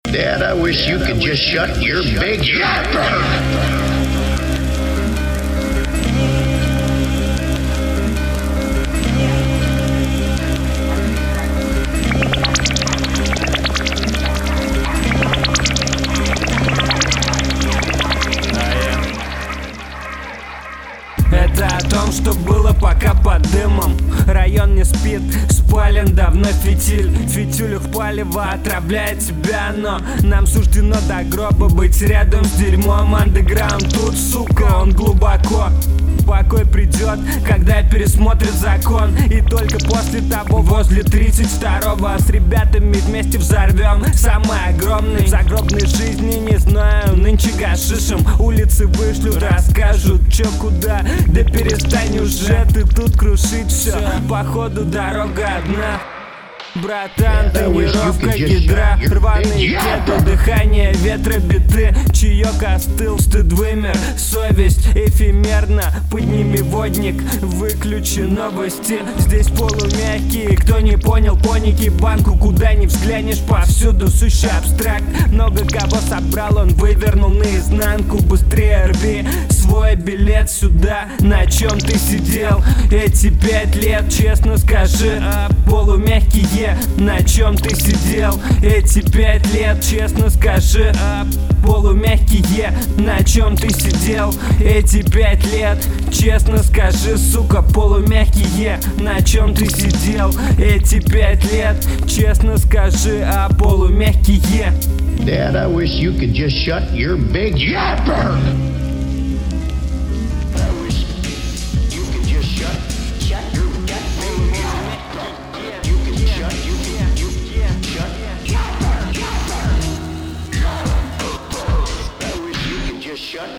Dad, I wish you could just shut your big yapper. Это о том, что было пока под дымом. Район не спит, спален давно фитиль. Фитюлях палево отравляет тебя, но нам суждено до гроба быть рядом с дерьмом. Андеграунд тут, сука, он глубоко. Покой придет, когда пересмотрит закон. И только после того возле 32-го с ребятами вместе взорвем самый огромный. В загробной жизни не знаю, нынче гашишем. Улицы вышлют, расскажут, чё куда. Да перестань уже ты тут крушить все. Походу дорога одна. Братан, тренировка гидра, рваные кеды, дыхание ветра, биты. Чаек остыл, стыд вымер, совесть эфемерна. Подними водник, выключи новости. Здесь полумягкие, кто не понял, поники банку. Куда ни взглянешь, повсюду сущий абстракт. Много кого собрал, он вывернул наизнанку. Быстрее рви свой билет сюда. На чем ты сидел эти 5 лет, честно скажи, полумягкие. На чем ты сидел эти 5 лет, честно скажи, полумягкие. На чем ты сидел эти 5 лет, честно скажи, сука, полумягкие. На чем ты сидел эти 5 лет, честно скажи, полумягкие. Dad, I wish you could just shut your big yapper.